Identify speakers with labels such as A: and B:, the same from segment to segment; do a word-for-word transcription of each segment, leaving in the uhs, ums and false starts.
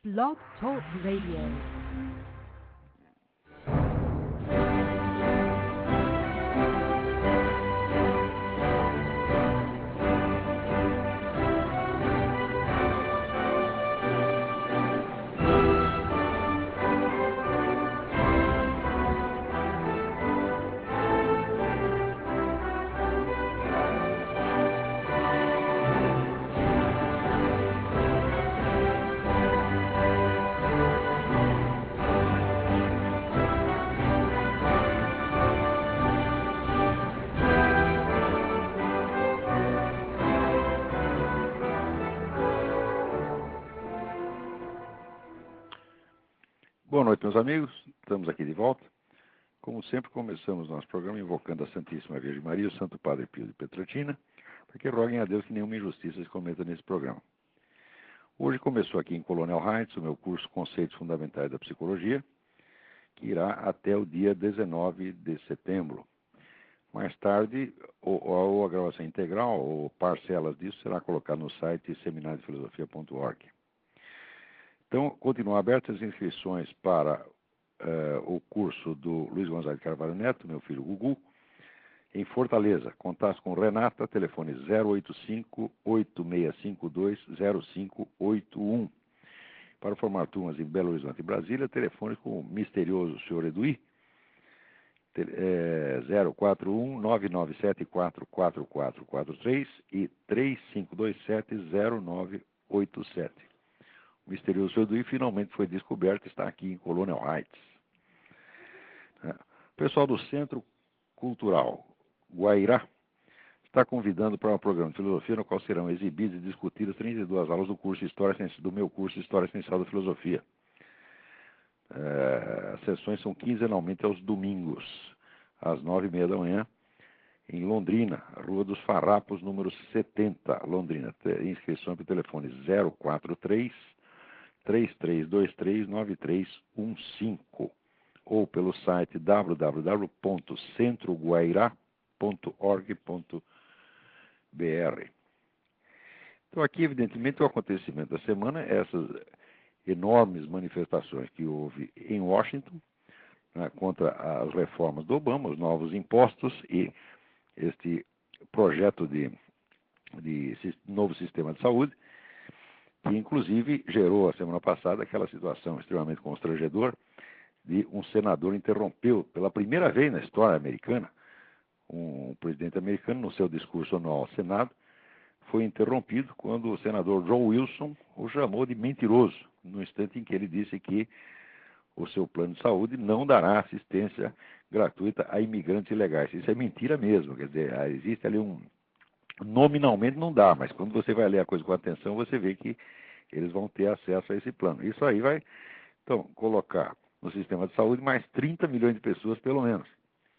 A: Blog Talk Radio.
B: Boa noite, meus amigos. Estamos aqui de volta. Como sempre, começamos nosso programa invocando a Santíssima Virgem Maria e o Santo Padre Pio de Pietrelcina, para que roguem a Deus que nenhuma injustiça se cometa nesse programa. Hoje começou aqui em Colonial Heights o meu curso Conceitos Fundamentais da Psicologia, que irá até o dia dezenove de setembro. Mais tarde, ou, ou a gravação integral ou parcelas disso será colocado no site seminário de filosofia ponto org. Então, continuam abertas as inscrições para uh, o curso do Luiz Gonzaga de Carvalho Neto, meu filho Gugu, em Fortaleza. Contato com Renata, telefone zero oito cinco, oito seis cinco dois, zero cinco oito um. Para formar turmas em Belo Horizonte e Brasília, telefone com o misterioso senhor Eduí, é, zero quatro um, nove nove sete quatro, quatro quatro quatro três e três cinco dois sete, zero nove oito sete. O misterioso senhor Eduí finalmente foi descoberto e está aqui em Colonial Heights. O pessoal do Centro Cultural Guairá está convidando para um programa de filosofia no qual serão exibidas e discutidas trinta e duas aulas do curso História, do meu curso História Essencial da Filosofia. É, as sessões são quinzenalmente aos domingos, às nove e meia da manhã, em Londrina, Rua dos Farrapos, número setenta, Londrina. Inscrição pelo telefone zero quatro três, três três dois três, nove três um cinco ou pelo site w w w ponto centro guairá ponto org ponto b r. Então aqui, evidentemente, o acontecimento da semana é essas enormes manifestações que houve em Washington, né, contra as reformas do Obama, os novos impostos e este projeto de, de novo sistema de saúde, que inclusive gerou a semana passada aquela situação extremamente constrangedora de um senador interrompeu pela primeira vez na história americana, um presidente americano no seu discurso anual ao Senado, foi interrompido quando o senador John Wilson o chamou de mentiroso, no instante em que ele disse que o seu plano de saúde não dará assistência gratuita a imigrantes ilegais. Isso é mentira mesmo, quer dizer, existe ali um... Nominalmente não dá, mas quando você vai ler a coisa com atenção, você vê que eles vão ter acesso a esse plano. Isso aí vai, então, colocar no sistema de saúde mais trinta milhões de pessoas, pelo menos,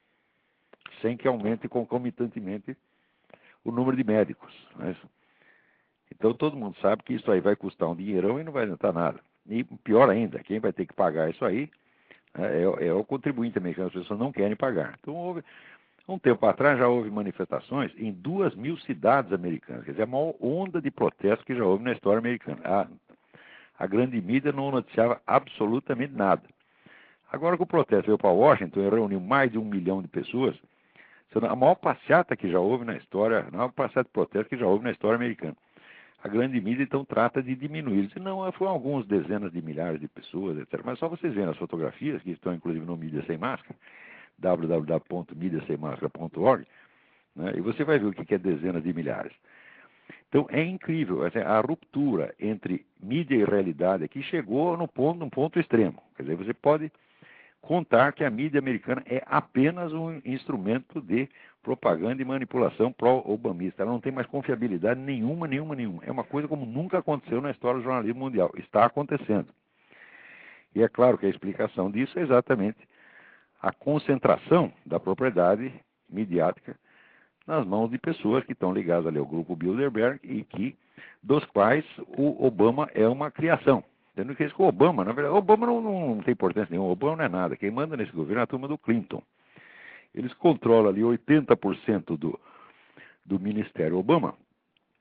B: sem que aumente concomitantemente o número de médicos. Né? Então, todo mundo sabe que isso aí vai custar um dinheirão e não vai adiantar nada. E pior ainda, quem vai ter que pagar isso aí é, é o contribuinte americano, as pessoas não querem pagar. Então, houve... Um tempo atrás já houve manifestações em duas mil cidades americanas, quer dizer, a maior onda de protesto que já houve na história americana. A, a grande mídia não noticiava absolutamente nada. Agora que o protesto veio para Washington e reuniu mais de um milhão de pessoas, a maior passeata que já houve na história, a maior passeata de protesto que já houve na história americana. A grande mídia, então, trata de diminuir. Diz, não, foram algumas dezenas de milhares de pessoas, etcétera. Mas só vocês verem as fotografias, que estão inclusive no Mídia Sem Máscara, w w w ponto mídia sem máscara ponto org, né, e você vai ver o que é dezenas de milhares. Então, é incrível, assim, a ruptura entre mídia e realidade aqui chegou no ponto, num ponto extremo. Quer dizer, você pode contar que a mídia americana é apenas um instrumento de propaganda e manipulação pró-obamista. Ela não tem mais confiabilidade nenhuma, nenhuma, nenhuma. É uma coisa como nunca aconteceu na história do jornalismo mundial. Está acontecendo. E é claro que a explicação disso é exatamente a concentração da propriedade midiática nas mãos de pessoas que estão ligadas ali ao grupo Bilderberg e que, dos quais o Obama é uma criação. Tendo que o Obama, na verdade, o Obama não, não tem importância nenhuma, o Obama não é nada. Quem manda nesse governo é a turma do Clinton. Eles controlam ali oitenta por cento do, do Ministério Obama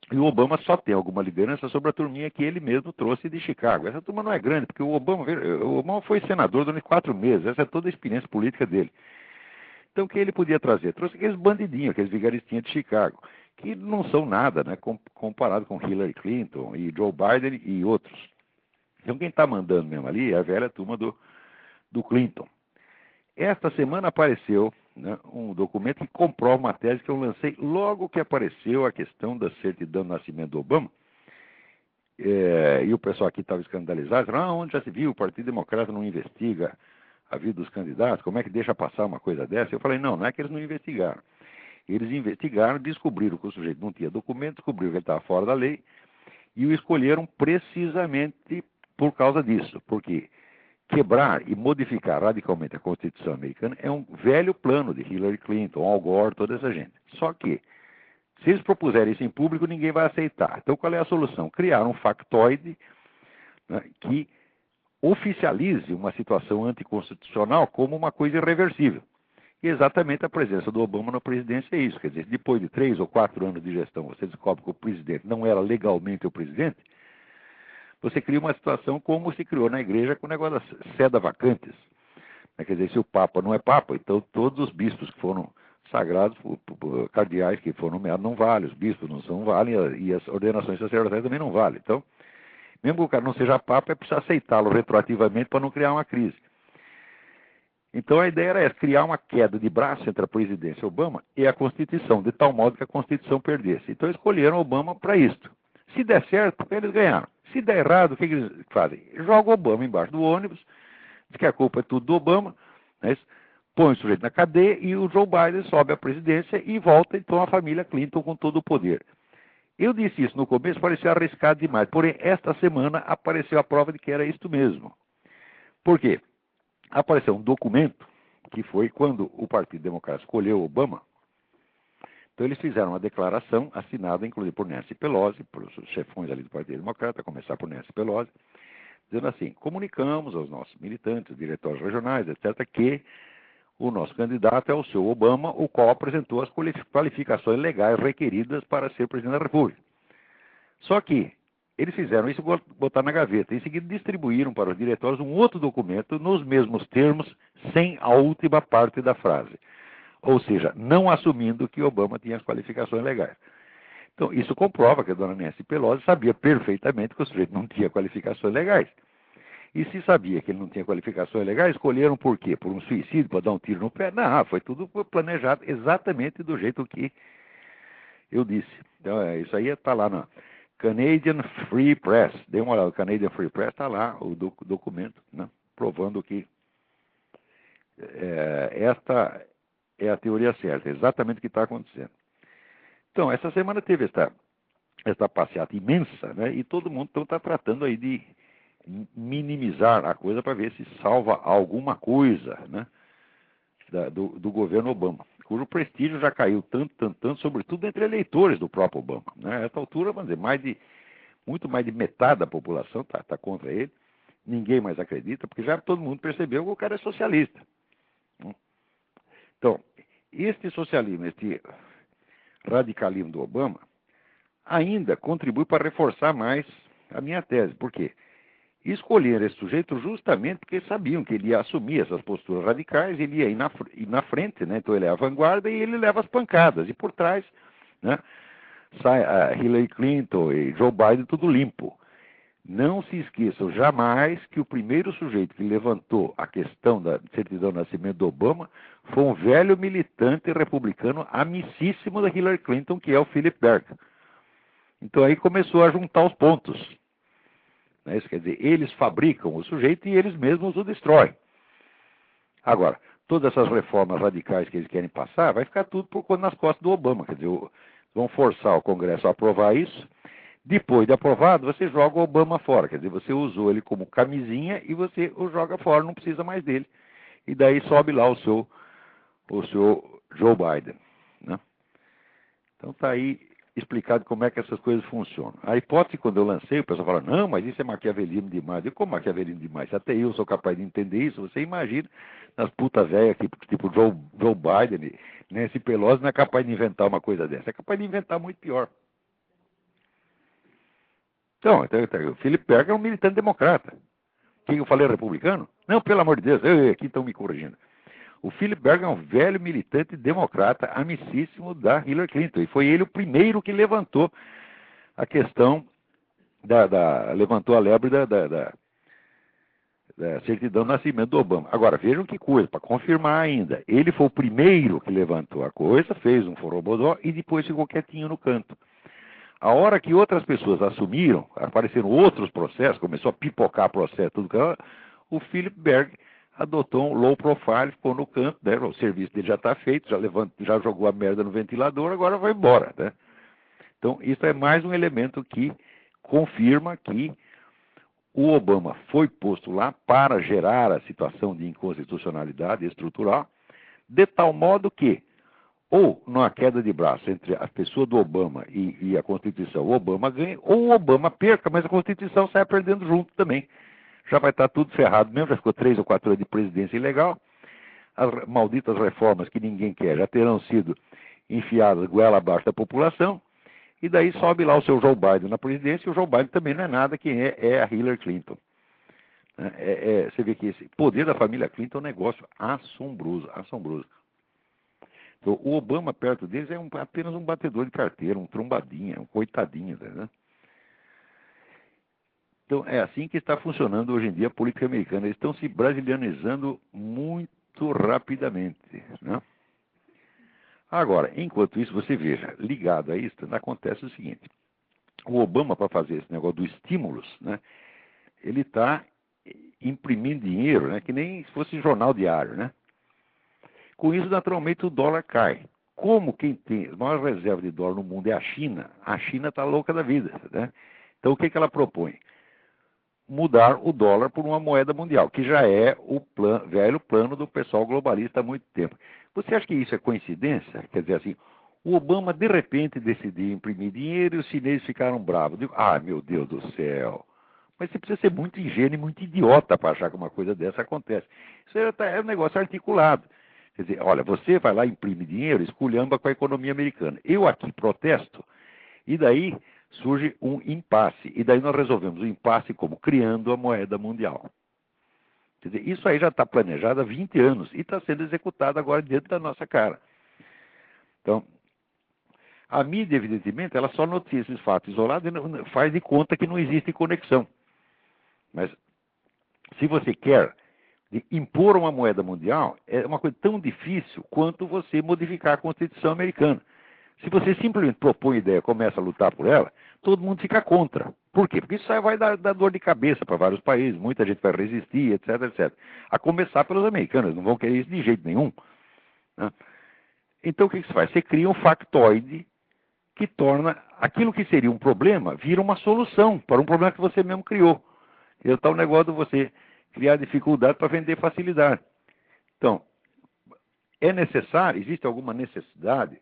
B: E o Obama só tem alguma liderança sobre a turminha que ele mesmo trouxe de Chicago. Essa turma não é grande, porque o Obama, o Obama foi senador durante quatro meses. Essa é toda a experiência política dele. Então, o que ele podia trazer? Trouxe aqueles bandidinhos, aqueles vigaristinhos de Chicago, que não são nada, né, comparado com Hillary Clinton e Joe Biden e outros. Então, quem está mandando mesmo ali é a velha turma do, do Clinton. Esta semana apareceu, né, um documento que comprova uma tese que eu lancei logo que apareceu a questão da certidão de nascimento do Obama. É, e o pessoal aqui estava escandalizado, dizendo, ah, onde já se viu, o Partido Democrata não investiga a vida dos candidatos, como é que deixa passar uma coisa dessa? Eu falei, não, não é que eles não investigaram. Eles investigaram, descobriram que o sujeito não tinha documento, descobriram que ele estava fora da lei, e o escolheram precisamente por causa disso, porque quebrar e modificar radicalmente a Constituição americana é um velho plano de Hillary Clinton, Al Gore, toda essa gente. Só que, se eles propuserem isso em público, ninguém vai aceitar. Então, qual é a solução? Criar um factoide, né, que oficialize uma situação anticonstitucional como uma coisa irreversível. E exatamente a presença do Obama na presidência é isso. Quer dizer, depois de três ou quatro anos de gestão, você descobre que o presidente não era legalmente o presidente, você cria uma situação como se criou na igreja com o negócio das seda vacantes. Quer dizer, se o Papa não é Papa, então todos os bispos que foram sagrados, cardeais que foram nomeados, não valem, os bispos não são valem, e as ordenações sacerdotais também não valem. Então, mesmo que o cara não seja Papa, é preciso aceitá-lo retroativamente para não criar uma crise. Então a ideia era essa, criar uma queda de braço entre a presidência Obama e a Constituição, de tal modo que a Constituição perdesse. Então escolheram Obama para isto. Se der certo, eles ganharam. Se der errado, o que eles fazem? Jogam Obama embaixo do ônibus, diz que a culpa é tudo do Obama, né? Põe o sujeito na cadeia e o Joe Biden sobe à presidência e volta então a família Clinton com todo o poder. Eu disse isso no começo, parecia arriscado demais, porém esta semana apareceu a prova de que era isto mesmo. Por quê? Apareceu um documento, que foi quando o Partido Democrata escolheu Obama. Então eles fizeram uma declaração, assinada inclusive por Nancy Pelosi, por os chefões ali do Partido Democrata, a começar por Nancy Pelosi, dizendo assim, comunicamos aos nossos militantes, diretórios regionais, etcétera, que o nosso candidato é o seu Obama, o qual apresentou as qualificações legais requeridas para ser presidente da República. Só que eles fizeram isso e botaram na gaveta. Em seguida, distribuíram para os diretórios um outro documento nos mesmos termos, sem a última parte da frase. Ou seja, não assumindo que Obama tinha as qualificações legais. Então, isso comprova que a dona Nancy Pelosi sabia perfeitamente que o sujeito não tinha qualificações legais. E se sabia que ele não tinha qualificações legais, escolheram por quê? Por um suicídio, para dar um tiro no pé? Não, foi tudo planejado exatamente do jeito que eu disse. Então, é, isso aí está lá na Canadian Free Press. Dê uma olhada, o Canadian Free Press está lá, o doc documento, né, provando que é, esta é a teoria certa, é exatamente o que está acontecendo. Então, essa semana teve esta, esta passeata imensa, né, e todo mundo está tratando aí de minimizar a coisa para ver se salva alguma coisa, né, da, do, do governo Obama, cujo prestígio já caiu tanto, tanto, tanto, sobretudo entre eleitores do próprio Obama. Né? A essa altura, vamos dizer, mais de, muito mais de metade da população está tá contra ele, ninguém mais acredita, porque já todo mundo percebeu que o cara é socialista. Então, este socialismo, este radicalismo do Obama, ainda contribui para reforçar mais a minha tese. Por quê? Escolheram esse sujeito justamente porque sabiam que ele ia assumir essas posturas radicais, ele ia ir na, ir na frente, né? Então ele é a vanguarda e ele leva as pancadas. E por trás, né, sai a Hillary Clinton e Joe Biden tudo limpo. Não se esqueçam jamais que o primeiro sujeito que levantou a questão da certidão de nascimento do Obama foi um velho militante republicano amicíssimo da Hillary Clinton, que é o Philip Berg. Então aí começou a juntar os pontos. Isso quer dizer, eles fabricam o sujeito e eles mesmos o destroem. Agora, todas essas reformas radicais que eles querem passar, vai ficar tudo por conta nas costas do Obama. Quer dizer, vão forçar o Congresso a aprovar isso. Depois de aprovado, você joga o Obama fora. Quer dizer, você usou ele como camisinha e você o joga fora, não precisa mais dele. E daí sobe lá o seu, o seu Joe Biden. Né? Então está aí explicado como é que essas coisas funcionam. A hipótese, quando eu lancei, o pessoal fala, não, mas isso é maquiavelismo demais. Eu, como maquiavelismo demais? Se até eu sou capaz de entender isso, você imagina nas putas velhas, tipo, tipo Joe, Joe Biden, Nancy Pelosi não é capaz de inventar uma coisa dessa. É capaz de inventar muito pior. Então, então, então, o Philip Berger é um militante democrata. O que eu falei, republicano? Não, pelo amor de Deus, eu, eu, aqui estão me corrigindo. O Philip Berger é um velho militante democrata, amicíssimo da Hillary Clinton. E foi ele o primeiro que levantou a questão, da, da levantou a lebre da, da, da, da certidão de nascimento do Obama. Agora, vejam que coisa, para confirmar ainda. Ele foi o primeiro que levantou a coisa, fez um forrobodó e depois ficou quietinho no canto. A hora que outras pessoas assumiram, apareceram outros processos, começou a pipocar processo, tudo que era, o Philip Berger adotou um low profile, ficou no canto, né? O serviço dele já está feito, já, levant, já jogou a merda no ventilador, agora vai embora, né? Então, isso é mais um elemento que confirma que o Obama foi posto lá para gerar a situação de inconstitucionalidade estrutural, de tal modo que, ou numa queda de braço entre a pessoa do Obama e, e a Constituição, o Obama ganha, ou o Obama perca, mas a Constituição sai perdendo junto também. Já vai estar tudo ferrado mesmo, já ficou três ou quatro anos de presidência ilegal. As malditas reformas que ninguém quer já terão sido enfiadas goela abaixo da população, e daí sobe lá o seu Joe Biden na presidência, e o Joe Biden também não é nada, quem é é a Hillary Clinton. É, é, você vê que esse poder da família Clinton é um negócio assombroso, assombroso. Então, o Obama perto deles é um, apenas um batedor de carteira, um trombadinha, um coitadinho, né? Então, é assim que está funcionando hoje em dia a política americana. Eles estão se brasilianizando muito rapidamente, né? Agora, enquanto isso, você veja, ligado a isso, acontece o seguinte. O Obama, para fazer esse negócio dos estímulos, né, ele está imprimindo dinheiro, né, que nem se fosse jornal diário, né? Com isso, naturalmente, o dólar cai. Como quem tem a maior reserva de dólar no mundo é a China, a China está louca da vida, né? Então, o que, que ela propõe? Mudar o dólar por uma moeda mundial, que já é o plan, velho plano do pessoal globalista há muito tempo. Você acha que isso é coincidência? Quer dizer assim, o Obama de repente decidiu imprimir dinheiro e os chineses ficaram bravos. Digo, ah, meu Deus do céu. Mas você precisa ser muito ingênuo e muito idiota para achar que uma coisa dessa acontece. Isso é um negócio articulado. Quer dizer, olha, você vai lá, imprime dinheiro, esculhamba com a economia americana. Eu aqui protesto, e daí surge um impasse. E daí nós resolvemos o impasse como? Criando a moeda mundial. Quer dizer, isso aí já está planejado há vinte anos e está sendo executado agora diante da nossa cara. Então, a mídia, evidentemente, ela só noticia esses fatos isolados e faz de conta que não existe conexão. Mas, se você quer impor uma moeda mundial, é uma coisa tão difícil quanto você modificar a Constituição americana. Se você simplesmente propõe ideia e começa a lutar por ela, todo mundo fica contra. Por quê? Porque isso aí vai dar, dar dor de cabeça para vários países, muita gente vai resistir, etc, etcétera. A começar pelos americanos, não vão querer isso de jeito nenhum, né? Então o que você faz? Você cria um factoide que torna aquilo que seria um problema, vira uma solução para um problema que você mesmo criou. E é o tal negócio de você criar dificuldade para vender facilidade. Então, é necessário, existe alguma necessidade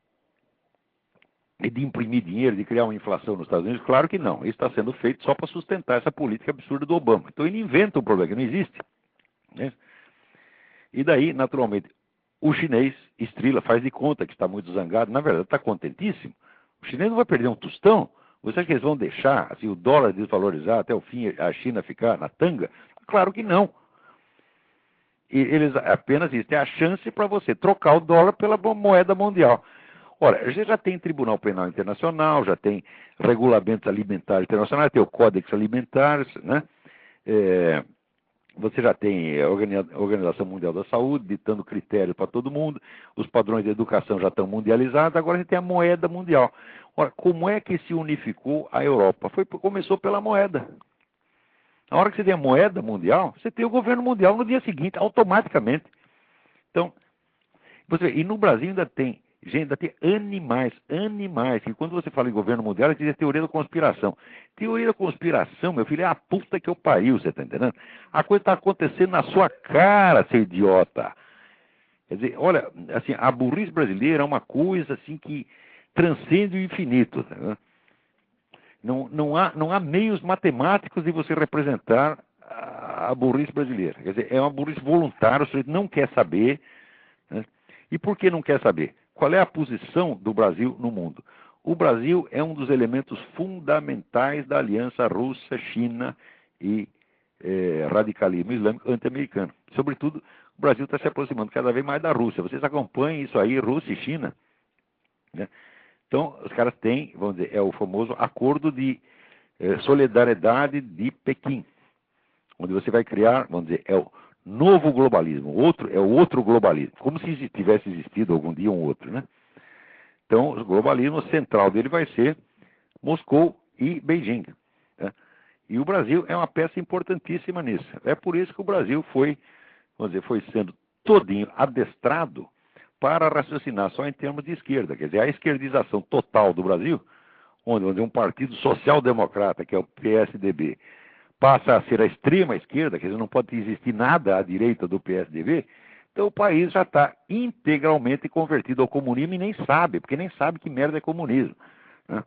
B: de imprimir dinheiro, de criar uma inflação nos Estados Unidos? Claro que não. Isso está sendo feito só para sustentar essa política absurda do Obama. Então ele inventa um problema que não existe, né? E daí, naturalmente, o chinês estrila, faz de conta que está muito zangado. Na verdade, está contentíssimo. O chinês não vai perder um tostão. Você acha que eles vão deixar assim, o dólar desvalorizar até o fim, a China ficar na tanga? Claro que não. E eles apenas isso, é a chance para você trocar o dólar pela moeda mundial. Ora, a gente já tem Tribunal Penal Internacional, já tem regulamentos alimentares internacionais, tem o Códex Alimentares, né? É, você já tem a Organização Mundial da Saúde ditando critérios para todo mundo, os padrões de educação já estão mundializados, agora a gente tem a moeda mundial. Ora, como é que se unificou a Europa? Foi, começou pela moeda. Na hora que você tem a moeda mundial, você tem o governo mundial no dia seguinte, automaticamente. Então, você, e no Brasil ainda tem, gente, ainda tem animais, animais, que quando você fala em governo mundial, eles dizem teoria da conspiração. Teoria da conspiração, meu filho, é a puta que eu pariu, você está entendendo? A coisa está acontecendo na sua cara, seu idiota. Quer dizer, olha, assim, a burrice brasileira é uma coisa assim que transcende o infinito, tá vendo? Não, não, há, não há meios matemáticos de você representar a, a burrice brasileira. Quer dizer, é uma burrice voluntária, o sujeito não quer saber, né? E por que não quer saber? Qual é a posição do Brasil no mundo? o Brasil é um dos elementos fundamentais da aliança Rússia-China e eh, radicalismo islâmico anti-americano. Sobretudo, o Brasil está se aproximando cada vez mais da Rússia. Vocês acompanham isso aí, Rússia e China, né? Então, os caras têm, vamos dizer, é o famoso acordo de eh, solidariedade de Pequim, onde você vai criar, vamos dizer, é o novo globalismo, o outro é o outro globalismo, como se tivesse existido algum dia um outro, né? Então, o globalismo central dele vai ser Moscou e Beijing, né? E o Brasil é uma peça importantíssima nisso. É por isso que o Brasil foi, vamos dizer, foi sendo todinho adestrado para raciocinar só em termos de esquerda. Quer dizer, a esquerdização total do Brasil, onde, onde um partido social-democrata, que é o P S D B, passa a ser a extrema esquerda, quer dizer, não pode existir nada à direita do P S D B, então o país já está integralmente convertido ao comunismo e nem sabe, porque nem sabe que merda é comunismo, né?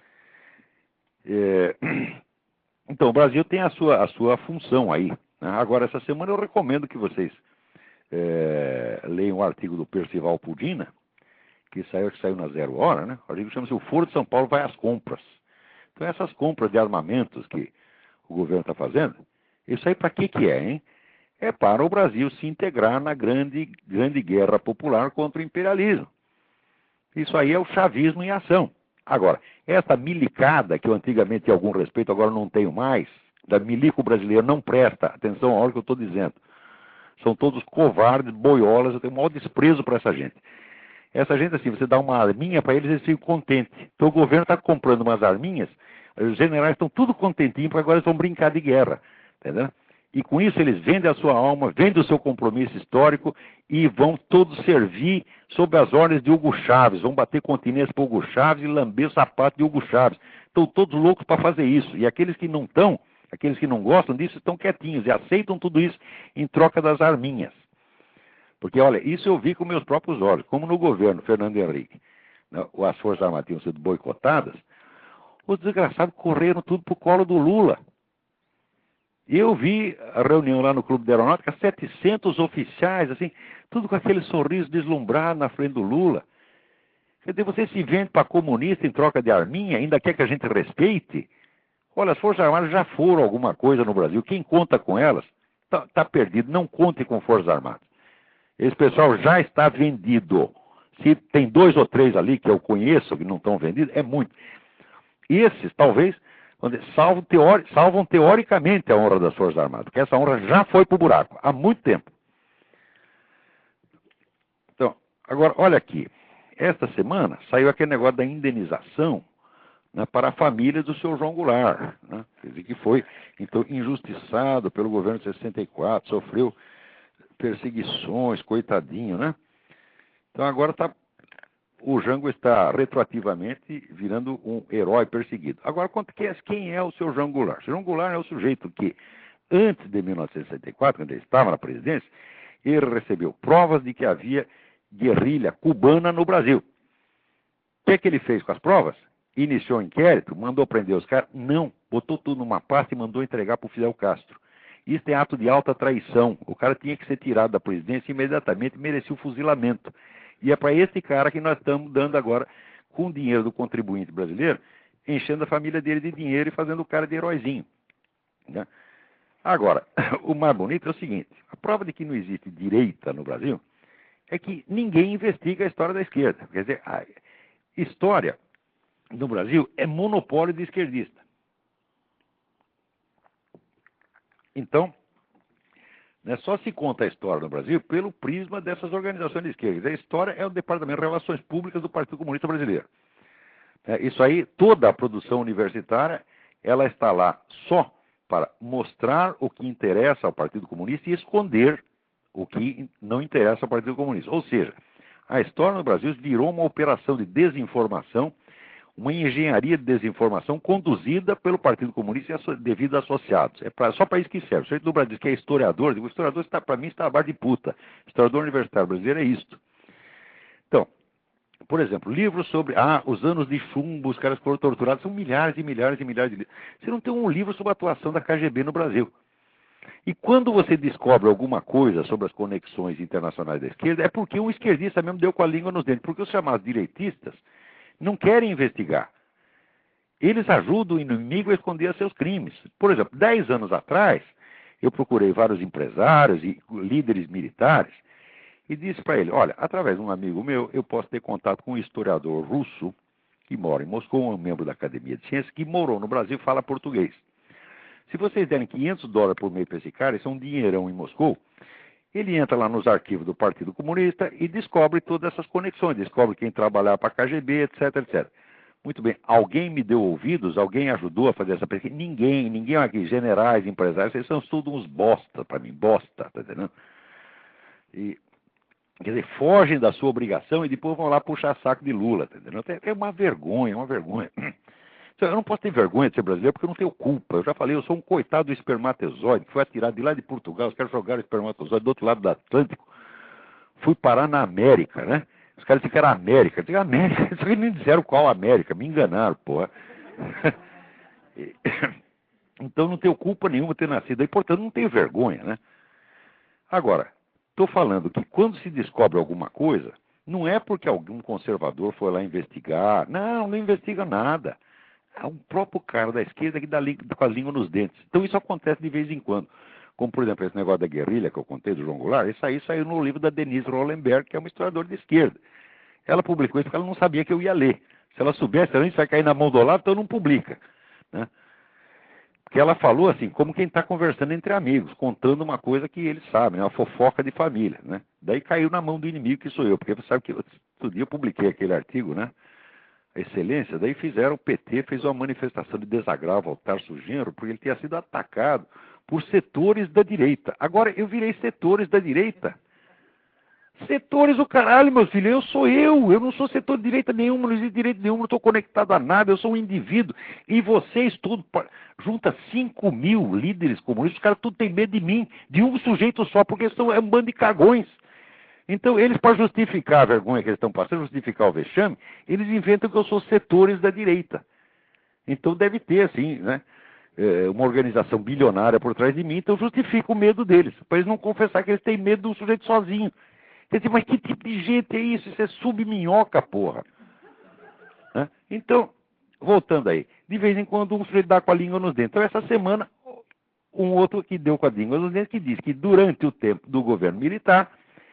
B: É... Então, o Brasil tem a sua, a sua função aí, né? Agora, essa semana eu recomendo que vocês é, leiam um artigo do Percival Pudina, que saiu, que saiu na Zero Hora, né? O artigo chama-se O Foro de São Paulo vai às compras. Então, essas compras de armamentos que o governo está fazendo, isso aí para que que é, hein? É para o Brasil se integrar na grande, grande guerra popular contra o imperialismo. Isso aí é o chavismo em ação. Agora, essa milicada, que eu antigamente tinha algum respeito, agora não tenho mais, da milico brasileira, não presta atenção à hora que eu estou dizendo. São todos covardes, boiolas, eu tenho o maior desprezo para essa gente. Essa gente, assim, você dá uma arminha para eles, eles ficam contentes. Então o governo está comprando umas arminhas, os generais estão tudo contentinhos, porque agora eles vão brincar de guerra, entendeu? E com isso eles vendem a sua alma, vendem o seu compromisso histórico e vão todos servir sob as ordens de Hugo Chávez, vão bater continência para Hugo Chávez e lamber o sapato de Hugo Chávez. Estão todos loucos para fazer isso. E aqueles que não estão, aqueles que não gostam disso, estão quietinhos e aceitam tudo isso em troca das arminhas. Porque, olha, isso eu vi com meus próprios olhos, como no governo Fernando Henrique, né, as Forças Armadas tinham sido boicotadas, os desgraçados correram tudo para o colo do Lula. Eu vi a reunião lá no Clube de Aeronáutica, setecentos oficiais, assim, tudo com aquele sorriso deslumbrado na frente do Lula. Quer dizer, você se vende para comunista em troca de arminha, ainda quer que a gente respeite? Olha, as Forças Armadas já foram alguma coisa no Brasil. Quem conta com elas está tá perdido. Não conte com Forças Armadas. Esse pessoal já está vendido. Se tem dois ou três ali que eu conheço que não estão vendidos, é muito. Esses, talvez, salvam, teori, salvam teoricamente a honra das Forças Armadas, porque essa honra já foi para o buraco, há muito tempo. Então, agora, olha aqui. Esta semana saiu aquele negócio da indenização, né, para a família do seu João Goulart, né, quer dizer, que foi, então, injustiçado pelo governo de sessenta e quatro, sofreu perseguições, coitadinho, né? Então agora tá, o Jango está retroativamente virando um herói perseguido. Agora, quem é o seu João Goulart? O João Goulart é o sujeito que, antes de mil novecentos e sessenta e quatro, quando ele estava na presidência, ele recebeu provas de que havia guerrilha cubana no Brasil. O que é que ele fez com as provas? Iniciou um inquérito, mandou prender os caras? Não, botou tudo numa pasta e mandou entregar para o Fidel Castro. Isso é ato de alta traição. O cara tinha que ser tirado da presidência imediatamente e merecia o fuzilamento. E é para esse cara que nós estamos dando agora, com o dinheiro do contribuinte brasileiro, enchendo a família dele de dinheiro e fazendo o cara de heróizinho, né? Agora, o mais bonito é o seguinte, a prova de que não existe direita no Brasil é que ninguém investiga a história da esquerda. Quer dizer, a história no Brasil é monopólio de esquerdista. Então, né, só se conta a história no Brasil pelo prisma dessas organizações de esquerda. A história é o Departamento de Relações Públicas do Partido Comunista Brasileiro. É, isso aí, toda a produção universitária, ela está lá só para mostrar o que interessa ao Partido Comunista e esconder o que não interessa ao Partido Comunista. Ou seja, a história no Brasil virou uma operação de desinformação, uma engenharia de desinformação conduzida pelo Partido Comunista e devido a associados. É pra, só para isso que serve. O sujeito do Brasil que é historiador, o historiador, está, para mim, está a bar de puta. O historiador universitário brasileiro é isto. Então, por exemplo, livros sobre ah, os anos de chumbo, os caras foram torturados, são milhares e milhares e milhares de livros. Você não tem um livro sobre a atuação da K G B no Brasil. E quando você descobre alguma coisa sobre as conexões internacionais da esquerda, é porque um esquerdista mesmo deu com a língua nos dentes. Porque os chamados direitistas não querem investigar. Eles ajudam o inimigo a esconder seus crimes. Por exemplo, dez anos atrás, eu procurei vários empresários e líderes militares e disse para ele, olha, através de um amigo meu, eu posso ter contato com um historiador russo que mora em Moscou, um membro da Academia de Ciências, que morou no Brasil e fala português. Se vocês derem quinhentos dólares por mês para esse cara, isso é um dinheirão em Moscou, ele entra lá nos arquivos do Partido Comunista e descobre todas essas conexões, descobre quem trabalhava para a K G B, etc, etcétera. Muito bem, alguém me deu ouvidos, alguém ajudou a fazer essa pesquisa? Ninguém, ninguém aqui, generais, empresários, vocês são todos uns bosta para mim, bosta, tá entendendo? E, quer dizer, fogem da sua obrigação e depois vão lá puxar saco de Lula, tá entendendo? É uma vergonha, uma vergonha. Eu não posso ter vergonha de ser brasileiro porque eu não tenho culpa. Eu já falei, eu sou um coitado do espermatozoide, que foi atirado de lá de Portugal, os caras jogaram o espermatozoide do outro lado do Atlântico. Fui parar na América, né? Os caras disseram que era América. Eu disse, América? Só que nem disseram qual América, me enganaram, porra. Então não tenho culpa nenhuma ter nascido aí, portanto não tenho vergonha, né? Agora, estou falando que quando se descobre alguma coisa, não é porque algum conservador foi lá investigar. Não, não investiga nada. É um próprio cara da esquerda que dá com a língua nos dentes. Então isso acontece de vez em quando. Como, por exemplo, esse negócio da guerrilha que eu contei do João Goulart, isso aí saiu no livro da Denise Rollenberg, que é uma historiadora de esquerda. Ela publicou isso porque ela não sabia que eu ia ler. Se ela soubesse, ela vai cair na mão do Olavo, então não publica. Né? Porque ela falou assim, como quem está conversando entre amigos, contando uma coisa que eles sabem, uma fofoca de família. Né? Daí caiu na mão do inimigo, que sou eu. Porque você sabe que outro dia eu publiquei aquele artigo, né? A Excelência, daí fizeram, o P T fez uma manifestação de desagravo ao Tarso Genro, porque ele tinha sido atacado por setores da direita. Agora, eu virei setores da direita. Setores o caralho, meu filho, eu sou eu, eu não sou setor de direita nenhuma, não existe direita nenhuma, não estou conectado a nada, eu sou um indivíduo. E vocês tudo, junta cinco mil líderes comunistas, os caras tudo têm medo de mim, de um sujeito só, porque são, é um bando de cagões. Então, eles, para justificar a vergonha que eles estão passando, justificar o vexame, eles inventam que eu sou setores da direita. Então, deve ter, assim, né, uma organização bilionária por trás de mim, então justifica o medo deles, para eles não confessar que eles têm medo de um sujeito sozinho. Quer dizer, mas que tipo de gente é isso? Isso é subminhoca, porra. Né? Então, voltando aí, de vez em quando um sujeito dá com a língua nos dentes. Então, essa semana, um outro que deu com a língua nos dentes, que diz que durante o tempo do governo militar,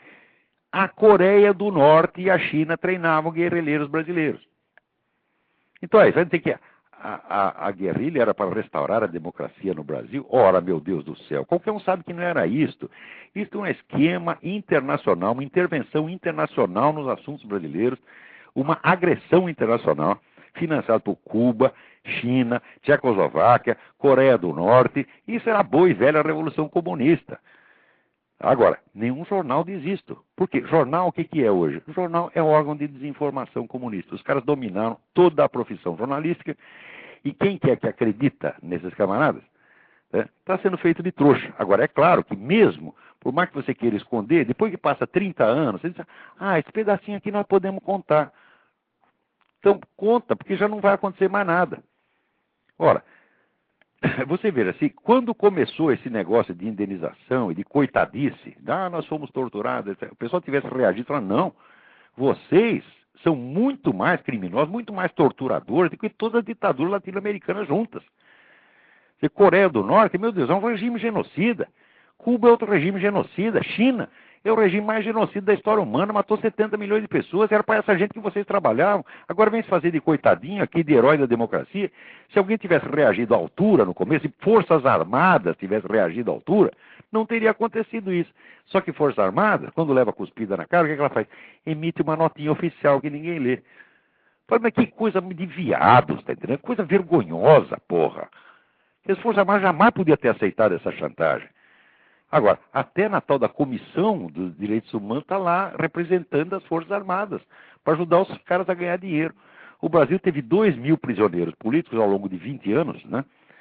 B: a Coreia do Norte e a China treinavam guerrilheiros brasileiros. Então, aí, vai dizer que a, a, a guerrilha era para restaurar a democracia no Brasil? Ora, meu Deus do céu, qualquer um sabe que não era isto. Isto é um esquema internacional, uma intervenção internacional nos assuntos brasileiros, uma agressão internacional financiada por Cuba, China, Tchecoslováquia, Coreia do Norte. Isso era a boa e velha Revolução Comunista. Agora, nenhum jornal diz isto. Por quê? Jornal, o que, que é hoje? Jornal é órgão de desinformação comunista. Os caras dominaram toda a profissão jornalística e quem quer que acredita nesses camaradas está né, sendo feito de trouxa. Agora, é claro que mesmo, por mais que você queira esconder, depois que passa trinta anos, você diz, ah, esse pedacinho aqui nós podemos contar. Então, conta, porque já não vai acontecer mais nada. Ora, você veja, assim, quando começou esse negócio de indenização e de coitadice, ah, nós fomos torturados, o pessoal tivesse reagido, falando, não, vocês são muito mais criminosos, muito mais torturadores do que todas as ditaduras latino-americanas juntas. Você, Coreia do Norte, meu Deus, é um regime genocida. Cuba é outro regime genocida. China é o regime mais genocida da história humana, matou setenta milhões de pessoas, era para essa gente que vocês trabalhavam. Agora vem se fazer de coitadinho aqui, de herói da democracia. Se alguém tivesse reagido à altura no começo, se Forças Armadas tivessem reagido à altura, não teria acontecido isso. Só que Forças Armadas, quando leva cuspida na cara, o que, é que ela faz? Emite uma notinha oficial que ninguém lê. Fala, mas que coisa de viados, tá entendendo? Coisa vergonhosa, porra. As Forças Armadas jamais podiam ter aceitado essa chantagem. Agora, até na tal da Comissão dos Direitos Humanos está lá representando as Forças Armadas para ajudar os caras a ganhar dinheiro. O Brasil teve dois mil prisioneiros políticos ao longo de vinte anos, né?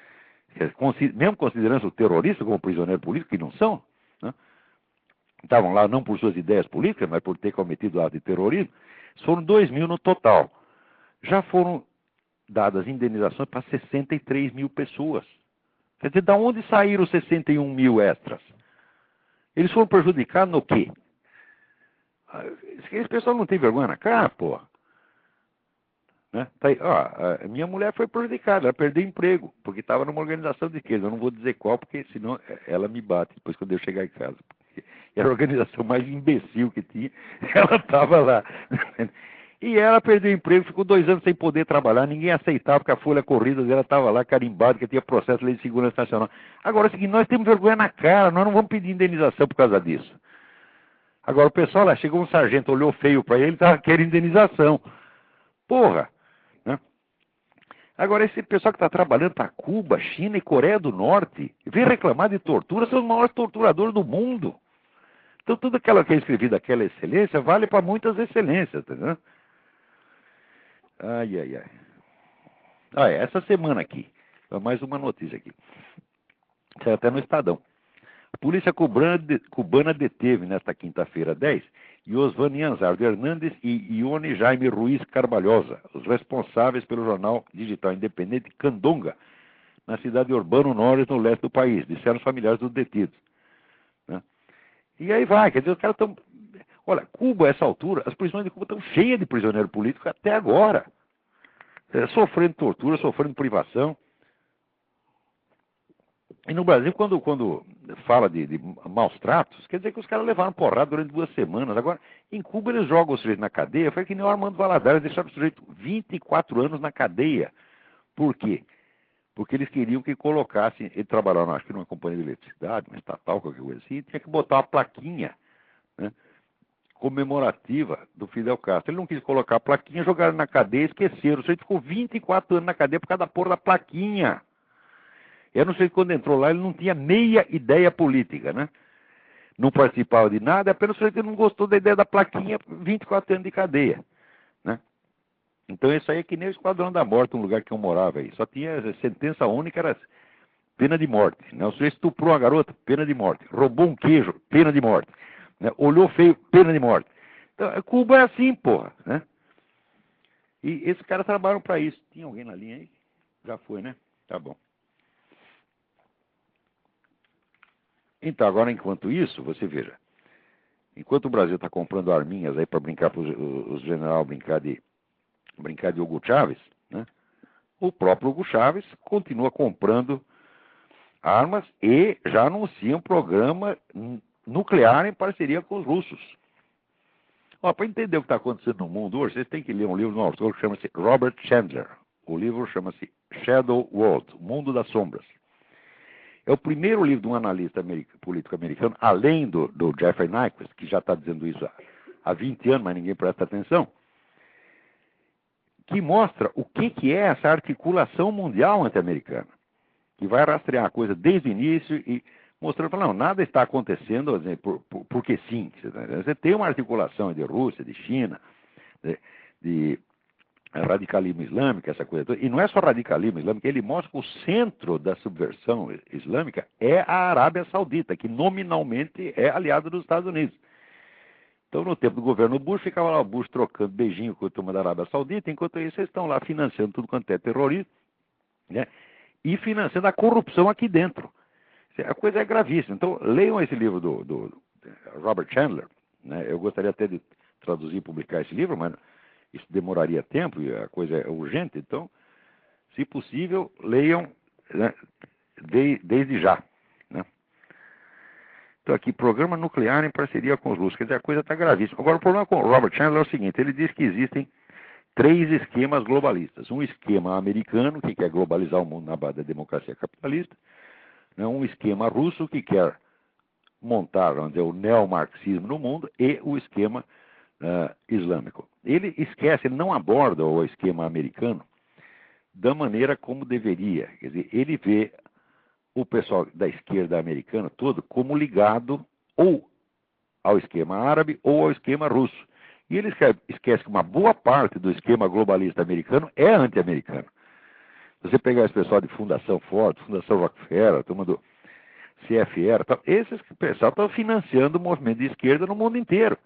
B: Mesmo considerando o terrorista como prisioneiro político, que não são, né? Estavam lá não por suas ideias políticas, mas por ter cometido ato de terrorismo. Foram dois mil no total. Já foram dadas indenizações para sessenta e três mil pessoas. Quer dizer, de onde saíram os sessenta e um mil extras? Eles foram prejudicados no quê? Esse pessoal não tem vergonha na cara, porra. Né? Tá aí, ó, a minha mulher foi prejudicada, ela perdeu emprego, porque estava numa organização de esquerda. Eu não vou dizer qual, porque senão ela me bate depois quando eu chegar em casa. Era a organização mais imbecil que tinha, ela estava lá. E ela perdeu emprego, ficou dois anos sem poder trabalhar, ninguém aceitava, porque a folha corrida dela estava lá carimbada, que tinha processo de lei de segurança nacional. Agora é o seguinte, nós temos vergonha na cara, nós não vamos pedir indenização por causa disso. Agora o pessoal lá, chegou um sargento, olhou feio para ele, estava querendo indenização. Porra! Né? Agora esse pessoal que está trabalhando para Cuba, China e Coreia do Norte, vem reclamar de tortura, são os maiores torturadores do mundo. Então tudo aquilo que é escrevi daquela excelência vale para muitas excelências, entendeu? Ai, ai, ai. Ah, é, essa semana aqui, mais uma notícia aqui. Saiu até no Estadão. A polícia cubana, de, cubana deteve nesta quinta-feira dez Yosvani Anzardo Hernandes e Ione Jaime Ruiz Carbalhosa, os responsáveis pelo jornal digital independente Candonga, na cidade de Urbano Norte, no leste do país, disseram os familiares dos detidos. Né? E aí vai, quer dizer, os caras estão... Olha, Cuba, a essa altura, as prisões de Cuba estão cheias de prisioneiro político até agora. É, sofrendo tortura, sofrendo privação. E no Brasil, quando, quando fala de, de maus tratos, quer dizer que os caras levaram porrada durante duas semanas. Agora, em Cuba, eles jogam o sujeito na cadeia. Foi que nem o Armando Valadares, deixaram o sujeito vinte e quatro anos na cadeia. Por quê? Porque eles queriam que colocassem... Ele trabalhava, acho que numa companhia de eletricidade, uma estatal, qualquer coisa assim, e tinha que botar uma plaquinha, né, comemorativa do Fidel Castro. Ele não quis colocar a plaquinha, jogaram na cadeia e esqueceram. O sujeito ficou vinte e quatro anos na cadeia por causa da porra da plaquinha. Eu não sei, quando entrou lá, ele não tinha meia ideia política, né? Não participava de nada, apenas ele não gostou da ideia da plaquinha, vinte e quatro anos de cadeia, né? Então isso aí é que nem o Esquadrão da Morte, um lugar que eu morava aí. Só tinha sentença única, era pena de morte, né? O sujeito estuprou uma garota, pena de morte. Roubou um queijo, pena de morte. Né? Olhou feio, pena de morte. Então, Cuba é assim, porra, né? E esses caras trabalham para isso. Tinha alguém na linha aí? Já foi, né? Tá bom. Então, agora, enquanto isso, você veja, enquanto o Brasil está comprando arminhas aí para brincar, para os generais brincar de, brincar de Hugo Chávez, né? O próprio Hugo Chávez continua comprando armas e já anuncia um programa nuclear em parceria com os russos. Para entender o que está acontecendo no mundo hoje, vocês têm que ler um livro de um autor que chama-se Robert Chandler. O livro chama-se Shadow World, Mundo das Sombras. É o primeiro livro de um analista americano, político americano, além do, do Jeffrey Nyquist, que já está dizendo isso há, há vinte anos, mas ninguém presta atenção, que mostra o que, que é essa articulação mundial anti-americana, que vai rastrear a coisa desde o início e mostrando que não, nada está acontecendo por, por, porque sim. Você tem uma articulação de Rússia, de China, de, de radicalismo islâmico, essa coisa toda. E não é só radicalismo islâmico, ele mostra que o centro da subversão islâmica é a Arábia Saudita, que nominalmente é aliado dos Estados Unidos. Então, no tempo do governo Bush, ficava lá o Bush trocando beijinho com a turma da Arábia Saudita, enquanto isso eles estão lá financiando tudo quanto é terrorismo, né? E financiando a corrupção aqui dentro. A coisa é gravíssima. Então, leiam esse livro do, do, do Robert Chandler, né? Eu gostaria até de traduzir e publicar esse livro, mas isso demoraria tempo e a coisa é urgente. Então, se possível, leiam, né, de, desde já. Né? Então, aqui, programa nuclear em parceria com os russos. Quer dizer, a coisa está gravíssima. Agora, o problema com o Robert Chandler é o seguinte: ele diz que existem três esquemas globalistas. Um esquema americano, que quer globalizar o mundo na base da democracia capitalista. Né? Um esquema russo, que quer montar, vamos dizer, o neomarxismo no mundo. E o esquema uh, islâmico. Ele esquece, ele não aborda o esquema americano da maneira como deveria. Quer dizer, ele vê o pessoal da esquerda americana todo como ligado ou ao esquema árabe ou ao esquema russo. E ele esquece que uma boa parte do esquema globalista americano é anti-americano. Se você pegar esse pessoal de Fundação Ford, Fundação Rockefeller, turma do C F R, tal, esses pessoal estão financiando o movimento de esquerda no mundo inteiro.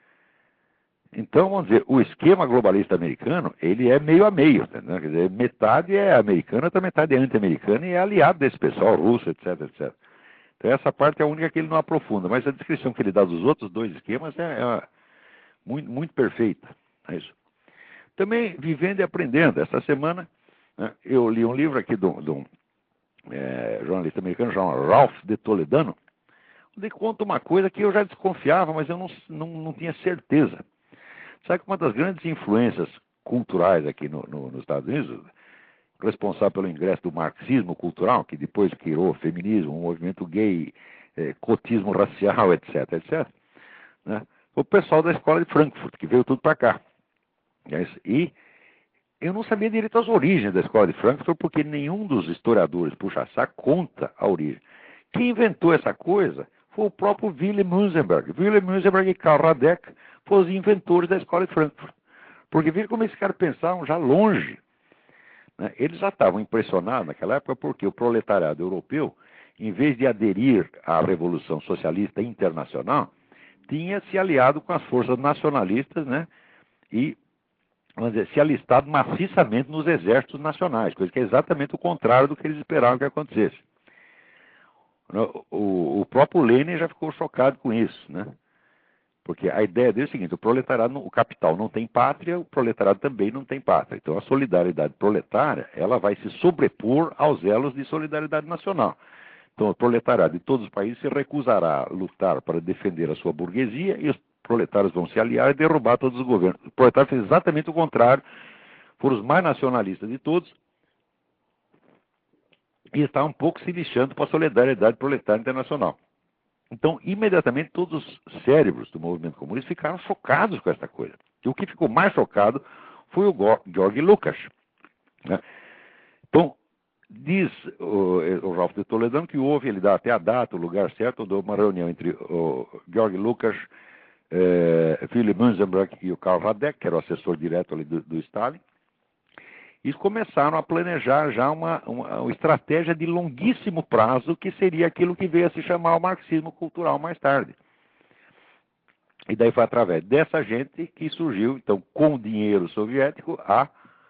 B: Então, vamos dizer, o esquema globalista americano, ele é meio a meio, né? Quer dizer, metade é americana, outra metade é anti-americana e é aliado desse pessoal, russo, etc, etcétera. Então, essa parte é a única que ele não aprofunda, mas a descrição que ele dá dos outros dois esquemas é, é muito, muito perfeita. É isso. Também vivendo e aprendendo. Essa semana, né, eu li um livro aqui de um é, jornalista americano chamado Ralph de Toledano, onde conta uma coisa que eu já desconfiava, mas eu não, não, não tinha certeza. Sabe que uma das grandes influências culturais aqui no, no, nos Estados Unidos, responsável pelo ingresso do marxismo cultural, que depois criou o feminismo, o movimento gay, eh, cotismo racial, etc, etc, né? O pessoal da escola de Frankfurt, que veio tudo para cá. E eu não sabia direito as origens da escola de Frankfurt, porque nenhum dos historiadores puxa-saco conta a origem. Quem inventou essa coisa foi o próprio Wilhelm Münzenberg. Wilhelm Münzenberg e Karl Radek foram os inventores da escola de Frankfurt. Porque veja como esses caras pensavam já longe. Né? Eles já estavam impressionados naquela época porque o proletariado europeu, em vez de aderir à Revolução Socialista Internacional, tinha se aliado com as forças nacionalistas, né? E, vamos dizer, se alistado maciçamente nos exércitos nacionais, coisa que é exatamente o contrário do que eles esperavam que acontecesse. O, o próprio Lenin já ficou chocado com isso, né? Porque a ideia dele é o seguinte: o proletariado, o capital não tem pátria, o proletariado também não tem pátria. Então a solidariedade proletária, ela vai se sobrepor aos elos de solidariedade nacional. Então o proletariado de todos os países se recusará a lutar para defender a sua burguesia e os proletários vão se aliar e derrubar todos os governos. O proletário fez exatamente o contrário, foram os mais nacionalistas de todos e está um pouco se lixando para a solidariedade proletária internacional. Então, imediatamente, todos os cérebros do movimento comunista ficaram chocados com essa coisa. E o que ficou mais chocado foi o Georg Lukács, né? Então, diz o, o Ralph de Toledano que houve, ele dá até a data, o lugar certo, onde houve uma reunião entre o Georg Lukács, eh, Wilhelm Münzenberg e o Karl Radek, que era o assessor direto ali do, do Stalin. E começaram a planejar já uma, uma, uma estratégia de longuíssimo prazo, que seria aquilo que veio a se chamar o marxismo cultural mais tarde. E daí foi através dessa gente que surgiu, então, com o dinheiro soviético, a,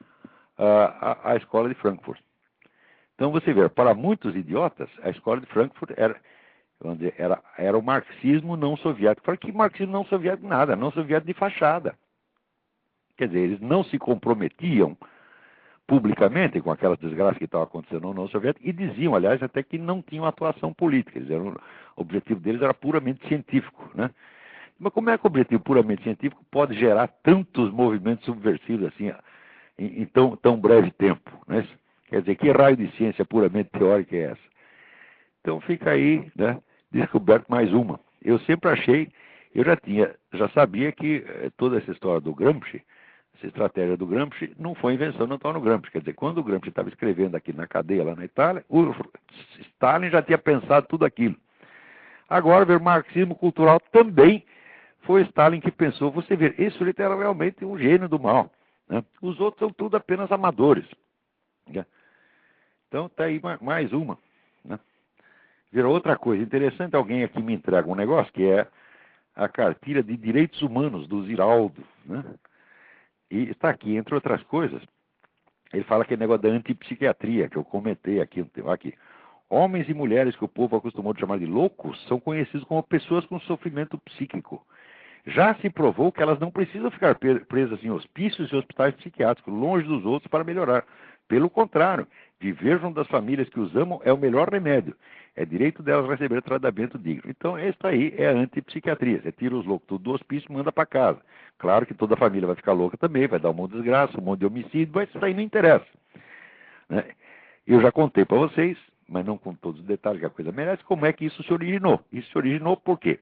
B: a, a escola de Frankfurt. Então você vê, para muitos idiotas, a escola de Frankfurt era, era, era o marxismo não soviético. Fala que marxismo não soviético nada, não soviético de fachada. Quer dizer, eles não se comprometiam publicamente com aquelas desgraças que estavam acontecendo na União Soviética e diziam, aliás, até que não tinham atuação política. Eles eram, o objetivo deles era puramente científico, né? Mas como é que o objetivo puramente científico pode gerar tantos movimentos subversivos assim em, em tão, tão breve tempo, né? Quer dizer, que raio de ciência puramente teórica é essa? Então fica aí, né, descoberto mais uma. Eu sempre achei, eu já tinha, já sabia que eh, toda essa história do Gramsci, essa estratégia do Gramsci não foi invenção do Antônio Gramsci. Quer dizer, quando o Gramsci estava escrevendo aqui na cadeia lá na Itália, o Stalin já tinha pensado tudo aquilo. Agora, ver marxismo cultural também foi Stalin que pensou. Você vê, esse sujeito era realmente um gênio do mal, né? Os outros são tudo apenas amadores, né? Então está aí mais uma, né? Virou outra coisa interessante. Alguém aqui me entrega um negócio que é a cartilha de direitos humanos do Ziraldo, né? E está aqui, entre outras coisas, ele fala aquele negócio da antipsiquiatria, que eu comentei aqui, aqui. Homens e mulheres que o povo acostumou a chamar de loucos são conhecidos como pessoas com sofrimento psíquico. Já se provou que elas não precisam ficar presas em hospícios e hospitais psiquiátricos, longe dos outros, para melhorar. Pelo contrário, viver junto das famílias que os amam é o melhor remédio. É direito delas receber tratamento digno. Então, esta aí é a antipsiquiatria. Você tira os loucos tudo do hospício e manda para casa. Claro que toda a família vai ficar louca também, vai dar um monte de desgraça, um monte de homicídio, mas isso aí não interessa, né? Eu já contei para vocês, mas não com todos os detalhes que a coisa merece, como é que isso se originou. Isso se originou por quê?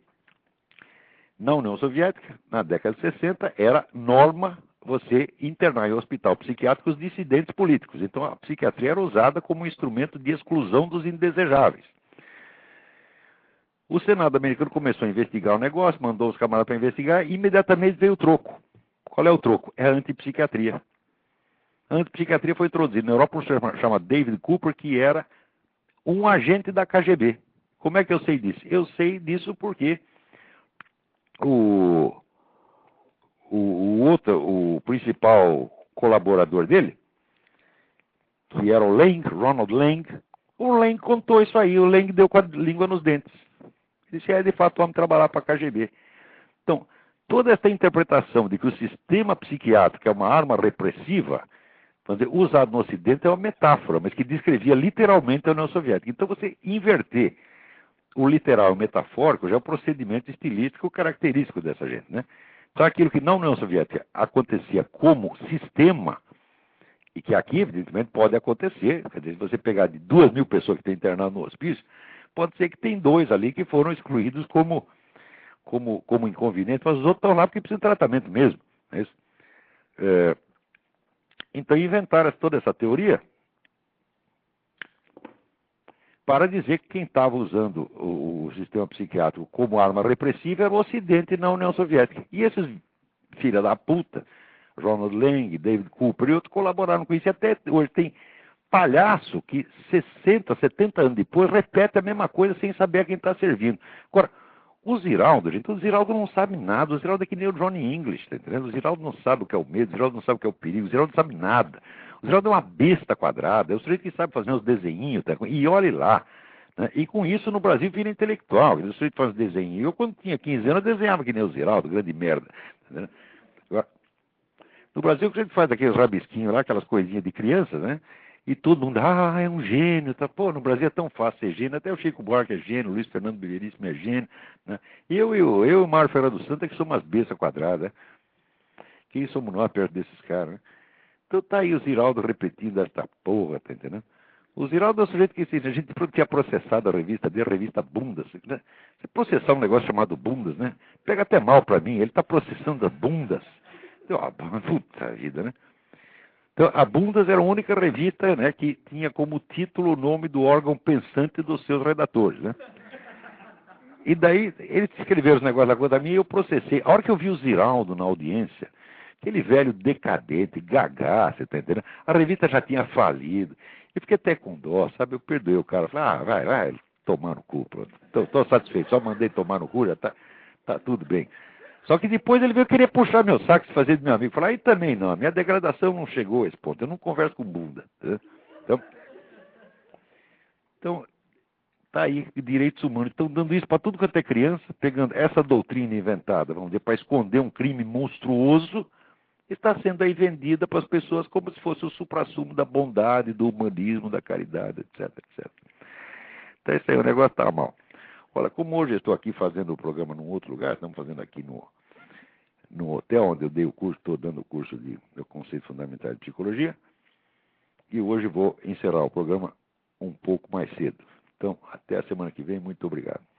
B: Na União Soviética, na década de sessenta, era norma você internar em hospital psiquiátrico os dissidentes políticos. Então a psiquiatria era usada como um instrumento de exclusão dos indesejáveis. O Senado americano começou a investigar o negócio, mandou os camaradas para investigar e imediatamente veio o troco. Qual é o troco? É a antipsiquiatria. A antipsiquiatria foi introduzida na Europa por um chamado David Cooper, que era um agente da K G B. Como é que eu sei disso? Eu sei disso porque o, o, o outro, o principal colaborador dele, que era o Lang, Ronald Lang, o Lang contou isso aí, o Lang deu com a língua nos dentes. Disse, é, de fato, vamos trabalhar para a K G B. Então, toda essa interpretação de que o sistema psiquiátrico é uma arma repressiva, vamos dizer, usado no Ocidente é uma metáfora, mas que descrevia literalmente a União Soviética. Então você inverter o literal e o metafórico já é um procedimento estilístico característico dessa gente, né? Então aquilo que na União Soviética acontecia como sistema, e que aqui, evidentemente, pode acontecer, quer dizer, se você pegar de duas mil pessoas que estão internadas no hospício, pode ser que tem dois ali que foram excluídos como, como, como inconvenientes, mas os outros estão lá porque precisam de tratamento mesmo. Não é isso? É, então inventaram toda essa teoria para dizer que quem estava usando o, o sistema psiquiátrico como arma repressiva era o Ocidente na União Soviética. E esses filha da puta, Ronald Lang, David Cooper e outros colaboraram com isso. E até hoje tem palhaço que sessenta, setenta anos depois repete a mesma coisa sem saber a quem está servindo. Agora, o Ziraldo, gente, o Ziraldo não sabe nada. O Ziraldo é que nem o Johnny English, tá entendendo? O Ziraldo não sabe o que é o medo, o Ziraldo não sabe o que é o perigo, o Ziraldo não sabe nada. O Ziraldo é uma besta quadrada, é o sujeito que sabe fazer uns desenhinhos, tá? E olhe lá. Né? E com isso no Brasil vira intelectual, o sujeito faz desenho. Eu, quando tinha quinze anos, eu desenhava que nem o Ziraldo, grande merda. Tá? Agora, no Brasil, a gente faz aqueles rabisquinhos lá, aquelas coisinhas de criança, né? E todo mundo, ah, é um gênio, tá? Pô, no Brasil é tão fácil ser gênio, até o Chico Buarque é gênio, o Luiz Fernando Veríssimo é gênio, né? Eu e eu, eu, o Mário Ferreira dos Santos é que somos umas bestas quadradas, né? Quem somos nós perto desses caras, né? Então tá aí o Ziraldo repetindo esta porra, tá entendendo? O Ziraldo é o sujeito que a gente tinha processado a revista dele, a revista Bundas, né? Você processar um negócio chamado Bundas, né? Pega até mal pra mim, ele tá processando as bundas. Então, ó, puta vida, né? Então, a Bundas era a única revista, né, que tinha como título o nome do órgão pensante dos seus redatores, né? E daí, eles escreveram os negócios lá contra mim e eu processei. A hora que eu vi o Ziraldo na audiência, aquele velho decadente, gagá, você tá entendendo? A revista já tinha falido. Eu fiquei até com dó, sabe? Eu perdoei o cara. Falei, ah, vai, vai, tomar no cu, pronto. Tô, tô satisfeito, só mandei tomar no cu, já tá, tá tudo bem. Só que depois ele veio querer puxar meu saco, se fazer de meu amigo. Falar, aí também não, a minha degradação não chegou a esse ponto. Eu não converso com bunda. Né? Então, então, tá aí, direitos humanos. Estão dando isso para tudo quanto é criança, pegando essa doutrina inventada, vamos dizer, para esconder um crime monstruoso, está sendo aí vendida para as pessoas como se fosse o suprassumo da bondade, do humanismo, da caridade, etc, etcétera. Então, isso aí, o negócio está mal. Olha, como hoje eu estou aqui fazendo o programa num outro lugar, estamos fazendo aqui no, no hotel onde eu dei o curso, estou dando o curso de, de conceito fundamental de psicologia, e hoje vou encerrar o programa um pouco mais cedo. Então, até a semana que vem, muito obrigado.